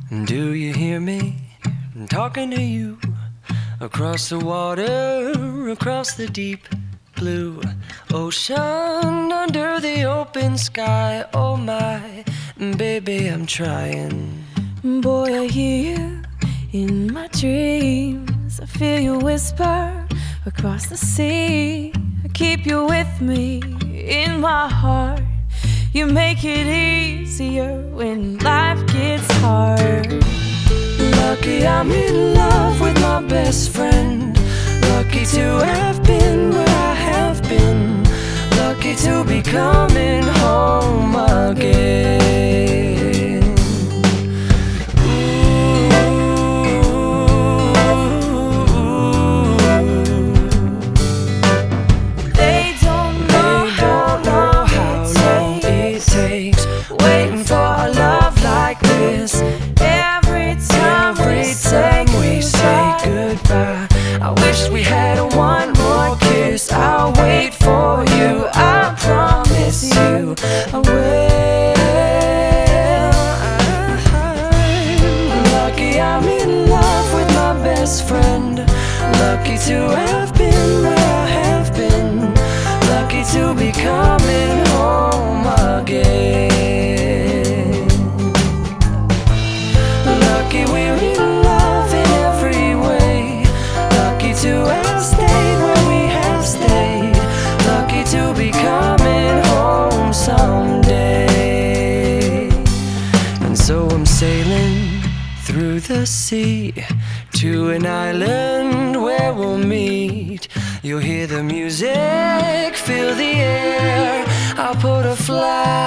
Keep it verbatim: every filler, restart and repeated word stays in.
Do you hear me? I'm talking to you. Across the water, across the deep blue ocean, under the open sky. Oh my, baby, I'm trying. Boy, I hear you in my dreams. I feel you whisper across the sea. I keep you with me in my heart. You make it easier when life gets hard. Lucky I'm in love with my best friend. Lucky to have been where I have been. Lucky to be coming home again. Ooh. They don't know They how don't know long how it long it takes, waiting for a love like this. Every time Every we time we say say goodbye, I wish we had one more kiss. I'll wait for you, I promise you I will. I'm lucky I'm in love with my best friend. Lucky to have been where I have been. Lucky to be coming home again. Lucky we're in love in every way. Lucky to have stayed where we have stayed. Lucky to be coming home someday. And so I'm sailing through the sea to an island where we'll meet. You'll hear the music, feel the air. I'll put a flag